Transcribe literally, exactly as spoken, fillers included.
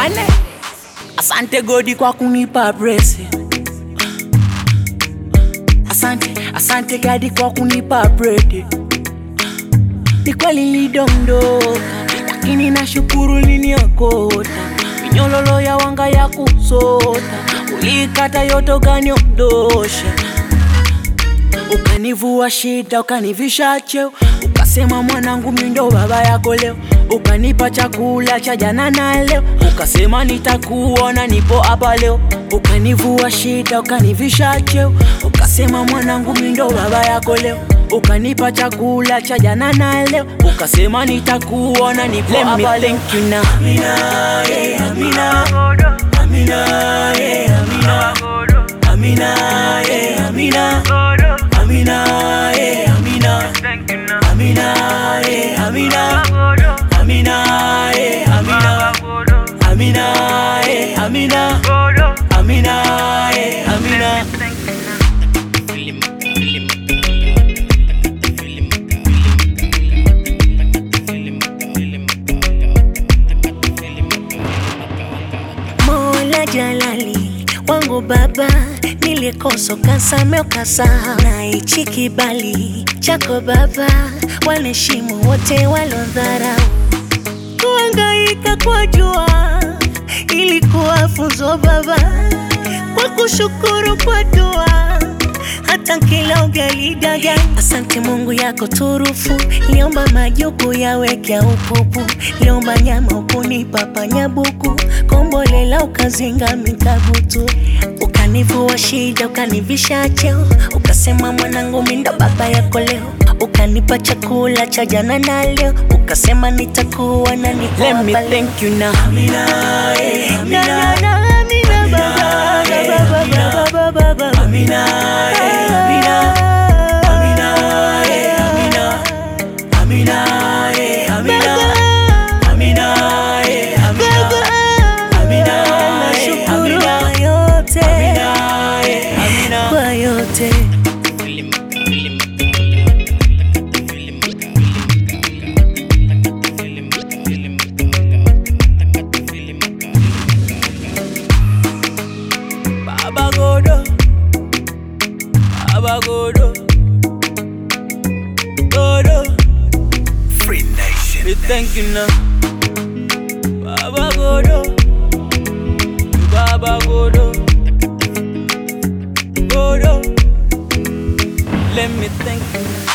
Wane asante Godi kwa kunipa blessing. Asante, asante Gadi kwa kunipa bread. Ni kweli nilidondoka, lakini nashukuru niniokota. Minyololo ya wanga ya kusota, ulikata yote ukaniondosha. Ukanivua shida, ukanivisha cheo, ukasema mwanangu mimi ndo baba yako leo. Ukanipa chakula cha jana na leo, ukasema nitakuona nipo hapa leo. Ukanivua shida, ukanivisha cheo, ukasema mwanangu mimi ndo baba yako leo. Ukanipa chakula cha jana na leo, ukasema nitakuona nipo hapa leo. Thank you now. Amina, yeah, Amina. Amina, yeah, Amina. Amina, yeah, Amina. Amina, yeah, Amina. Amina, yeah, Amina. Amina, yeah, Amina. Amina, yeah, Amina. Amina, yeah, Amina. Mola Jalali wangu baba, nilikosa kasameo kasahau, na hichi kibali chako baba, wanaheshimu wote walodharau. Kuhangaika kwa jua ilikuwa funzo baba, kwa kushukuru kwa dua hata kila ugali daga. Asante Mungu yako turufu, liomba majuku yawekea upupu, liomba nyama ukunipa panyabuku, kombolela ukazinga mikabutu. Ukanivua shida, ukanivisha cheo, ukasema mwanangu mimi ndo baba yako leo. Ukanipa chakula cha jana na leo, ukasema nitakuwa na nipo hapa. Let me thank you now. Amina, yeah, Amina. Amina, baba, baba, baba, baba. Amina, yeah, Amina. Amina, yeah, Amina. Amina, yeah, Amina. Amina, yeah, Amina. Amina, yeah, Amina. Kwa yote, Amina, yeah, Amina. kwa yote. Baba Godo, Baba Godo, Godo, Free Nation. we thank you now. Baba Godo, Baba Godo, Godo, let me thank you.